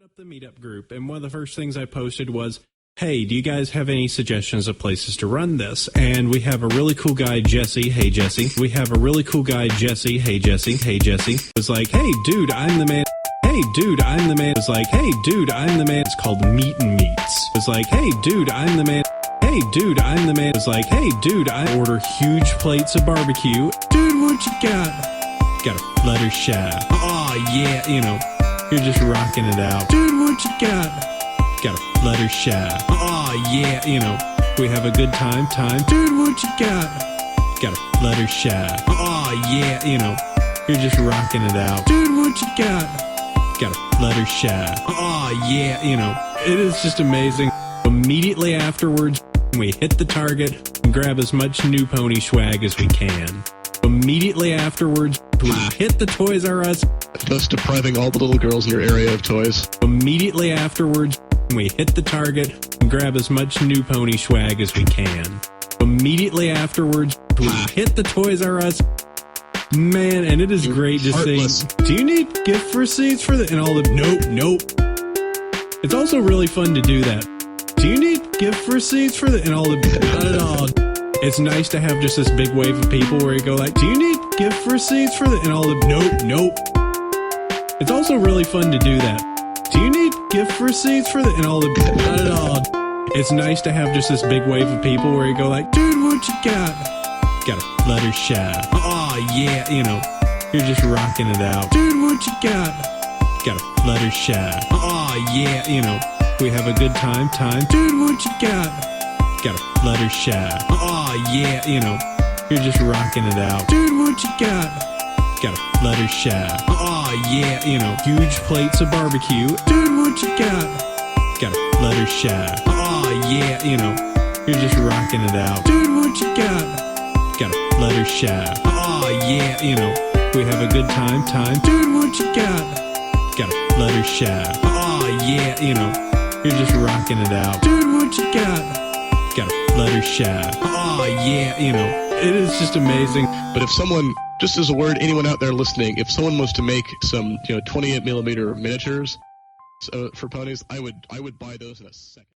Up the meetup group, and one of the first things I posted was, hey, do you guys have any suggestions of places to run this? And we have a really cool guy, Jesse. Hey, Jesse. We have a really cool guy, Jesse. Hey, Jesse. Hey, Jesse. Was like, hey, dude, I'm the man. Hey, dude, I'm the man. Was like, hey, dude, I'm the man. It's called Meat and Meats. Was like, hey, dude, I'm the man. Hey, dude, I'm the man. Was like, hey, dude, I order huge plates of barbecue. Dude, what you got? Got a Fluttershy. Oh, yeah, you know. You're just rocking it out. Dude, what you got? Got a Fluttershy. Oh, yeah, you know, we have a good time. Dude, what you got? Got a Fluttershy. Oh, yeah, you know, you're just rocking it out. Dude, what you got? Got a Fluttershy. Oh, yeah, you know, it is just amazing. Immediately afterwards, we hit the target and grab as much new pony swag as we can. Immediately afterwards, we hit the Toys R Us, thus depriving all the little girls in your area of toys. Immediately afterwards, we hit the target and grab as much new pony swag as we can. Immediately afterwards, we hit the Toys R Us. Man, and it is great to see. Do you need gift receipts for the and all the nope. It's also really fun to do that. Do you need gift receipts for the and all the not at all. It's nice to have just this big wave of people where you go like, do you need gift receipts for the and all the nope. It's also really fun to do that. Do you need gift receipts for the and all the not at all. It's nice to have just this big wave of people where you go like, dude, what you got? Got a Fluttershy. Oh, yeah, you know, you're just rocking it out. Dude, what you got? Got a Fluttershy. Oh, yeah, you know, we have a good time. Dude, what you got? Got a Fluttershy. Oh, yeah, you know, you're just rocking it out. Dude, what you got? Got a Fluttershy. Oh, yeah, you know, huge plates of barbecue. Dude, what you got? Got a Fluttershy. Oh, yeah, you know, you're just rocking it out. Dude, what you got? Got a Fluttershy. Oh, yeah, you know, we have a good time. Dude, what you got? Got a Fluttershy. Oh, yeah, you know, you're just rocking it out. Dude, what you got? Got a Fluttershy. Oh, yeah, you know, it is just amazing. But if someone, just as a word, anyone out there listening, if someone was to make some, 28mm miniatures for ponies, I would buy those in a second.